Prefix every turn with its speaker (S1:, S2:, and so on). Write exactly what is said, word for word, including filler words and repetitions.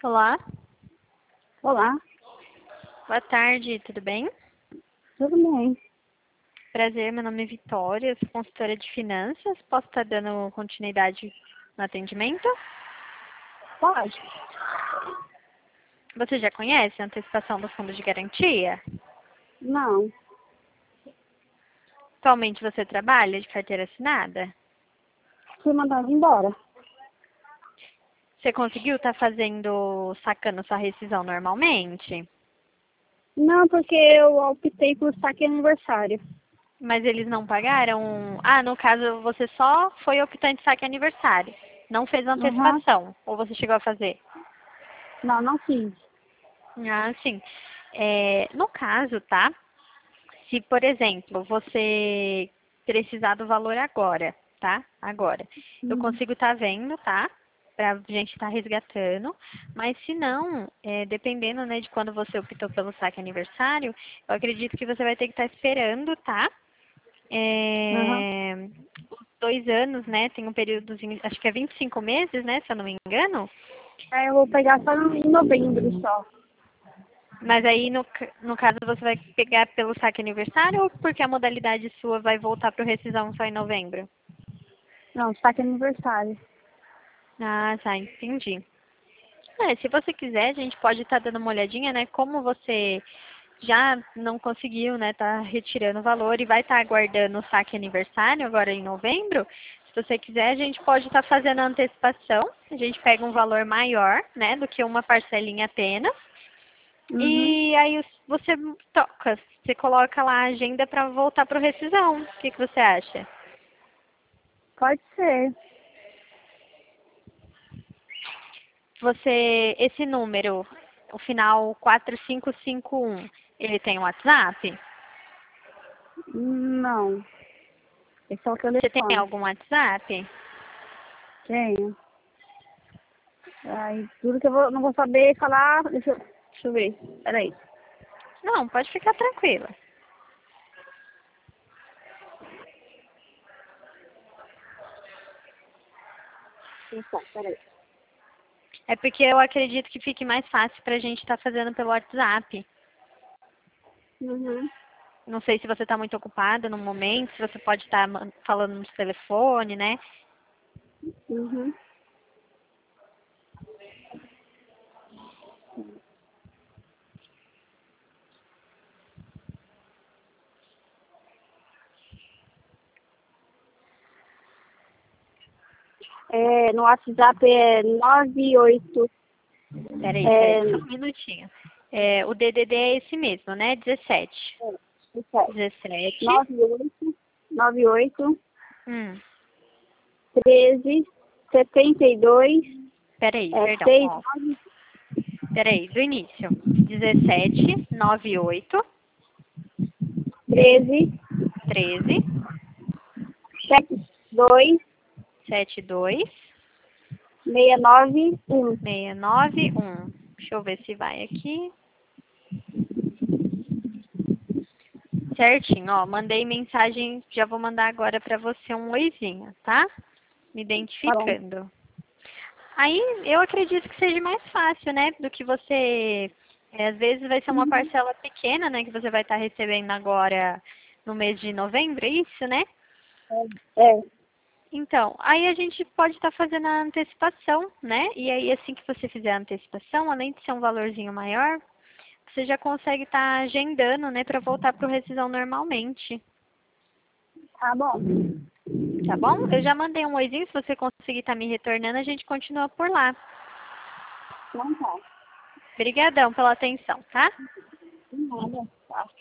S1: Olá,
S2: Olá,
S1: boa tarde, tudo bem?
S2: tudo bem?
S1: Prazer, meu nome é Vitória, sou consultora de finanças. Posso estar dando continuidade no atendimento?
S2: Pode?
S1: Você já conhece a antecipação do fundo de garantia?
S2: Não,
S1: Atualmente você trabalha de carteira assinada?
S2: fui mandada embora.
S1: Você conseguiu estar fazendo, sacando sua rescisão normalmente?
S2: Não, porque eu optei por saque aniversário.
S1: Mas eles não pagaram? Ah, no caso você só foi optante saque aniversário. Não fez
S2: Uhum.
S1: antecipação. Ou você chegou a fazer?
S2: Não, não fiz.
S1: Ah, sim. É, no caso, tá? Se, por exemplo, você precisar do valor agora, tá? Agora. Eu
S2: Uhum.
S1: consigo estar vendo, tá? Pra gente estar resgatando. Mas se não, é, dependendo, né, de quando você optou pelo saque aniversário, eu acredito que você vai ter que estar esperando, tá?
S2: Uhum.
S1: É, os dois anos, né? Tem um período, acho que é vinte e cinco meses, né? Se eu não me engano.
S2: Aí eu vou pegar só no- em novembro só.
S1: Mas aí, no, ca- no caso, você vai pegar pelo saque aniversário ou porque a modalidade sua vai voltar para o rescisão só em novembro?
S2: Não, saque aniversário.
S1: Ah, tá, entendi. É, se você quiser, a gente pode estar dando uma olhadinha, né? Como você já não conseguiu, né? Tá retirando o valor e vai estar aguardando o saque aniversário agora em novembro. Se você quiser, a gente pode estar fazendo a antecipação. A gente pega um valor maior, né? Do que uma parcelinha apenas.
S2: Uhum.
S1: E aí os- você toca, você coloca lá a agenda para voltar para o rescisão. O que, que você acha?
S2: Pode ser.
S1: Você, esse número, o final quatro cinco cinco um, ele tem um WhatsApp?
S2: Não, esse é o
S1: Você tem
S2: telefone.
S1: algum WhatsApp?
S2: Tenho. Aí, tudo que eu vou, não vou saber falar. Deixa eu, deixa eu ver. Peraí.
S1: Não, pode ficar tranquila.
S2: Então, peraí.
S1: É porque eu acredito que fique mais fácil para a gente estar fazendo pelo WhatsApp.
S2: Uhum.
S1: Não sei se você está muito ocupada no momento, se você pode estar man- falando no telefone, né?
S2: Uhum. É, no WhatsApp é nove oito.
S1: Peraí, peraí, só
S2: É,
S1: um minutinho. É, o D D D é esse mesmo, né? dezessete. dezessete.
S2: nove oito nove oito
S1: Hum,
S2: treze setenta e dois
S1: peraí,
S2: é
S1: perdão.
S2: seis
S1: Ó, peraí, do início. dezessete, noventa e oito,
S2: treze
S1: treze,
S2: setenta e dois
S1: setenta e dois,
S2: sessenta e nove um.
S1: sessenta e nove, um. Deixa eu ver se vai aqui. Certinho, ó. Mandei mensagem, já vou mandar agora pra você um oizinho, tá? Me
S2: Tá bom.
S1: identificando. Aí eu acredito que seja mais fácil, né? Do que você. É, às vezes vai ser uma
S2: Uhum.
S1: parcela pequena, né? Que você vai estar recebendo agora no mês de novembro, é isso, né?
S2: É.
S1: Então, aí a gente pode estar fazendo a antecipação, né? E aí, assim que você fizer a antecipação, além de ser um valorzinho maior, você já consegue estar agendando, né? Para voltar para o rescisão normalmente,
S2: Tá bom.
S1: tá bom? Eu já mandei um oizinho, se você conseguir estar me retornando, a gente continua por lá.
S2: Não tá.
S1: Obrigadão pela atenção, tá?
S2: De nada. Tá.